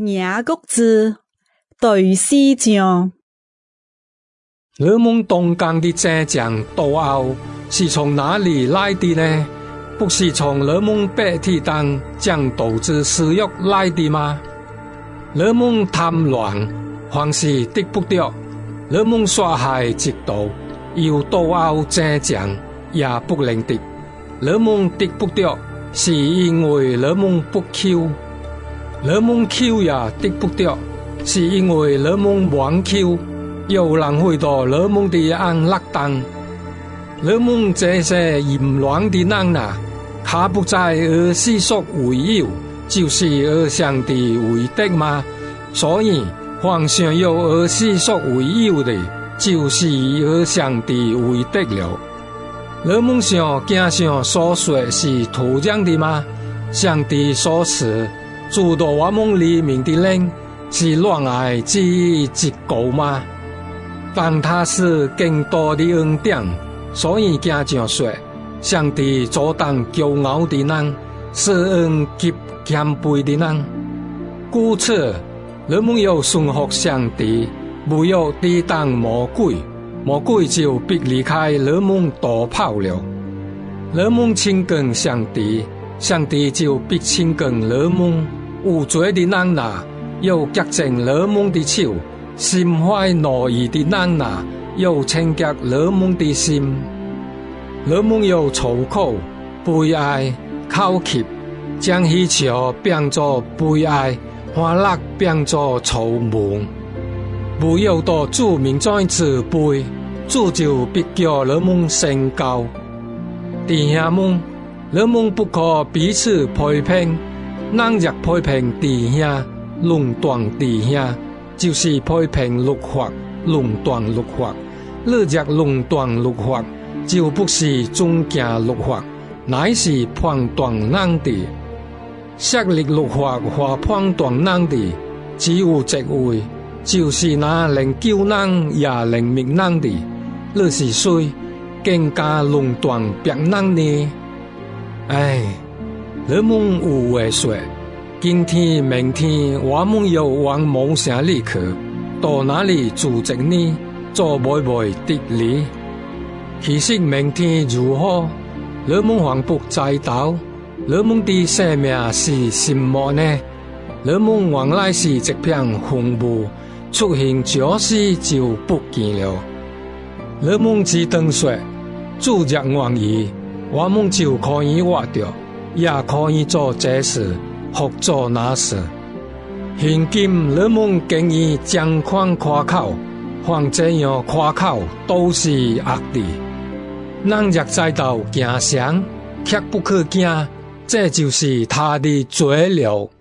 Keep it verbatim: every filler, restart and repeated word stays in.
廿国字对诗章。 勒蒙东江的浙江斗殴是从哪里来的呢？不是从勒蒙白体当将斗之私欲来的吗？勒蒙贪乱，凡事得不到；勒蒙杀害极度，又斗殴浙江，也不能得。勒蒙得不到，是因为勒蒙不求；勒蒙求也得不到，是因为勒蒙忘求。又浪费到勒蒙的安乐当，勒蒙这些淫乱的人呐，他不在而世俗为友，就是而上帝为敌吗？所以，凡想要而世俗为友的，就是而上帝为敌了。勒蒙想经上所说是土壤的吗？上帝所赐主导我们黎明的灵是恋爱之一个吗？但他是更多的恩典，所以经上说，上帝阻挡骄傲的人，施恩给谦卑的人。故此，人们要顺服上帝，不要抵挡魔鬼，魔鬼就必离开人们逃跑了。人们亲近上帝，上帝就必亲近人们。有罪的人呐，要洁净人们的手。心怀怒意的人呐，要清洁人们的心。人们要粗口、悲哀、口气，将喜笑变作悲哀，欢乐变作愁闷。不要到主面前自卑，主就必叫人们升高。弟兄们，人们不可彼此批评，人若批评弟兄，论断弟兄。就是批评律法、论断律法，你若论断律法，就不是尊敬律法，乃是判断人的。设立律法或判断人的，只有一位，就是那能救人也能灭人的。你是谁，更加论断别人呢？唉，人们有话说。今天、明天，我们要往某城里去，到哪里住籍呢？做买卖的呢？其实明天如何，人们还不知道。人们的生命是什么呢？人们原来是一片坟墓，出现这时就不见了。人们只等说，主若愿意，我们就可以活着，也可以做这事。或做那事，现今人们经已张宽夸口，凡这样夸口都是恶的。人若知道行善，却不可行，这就是他的罪了。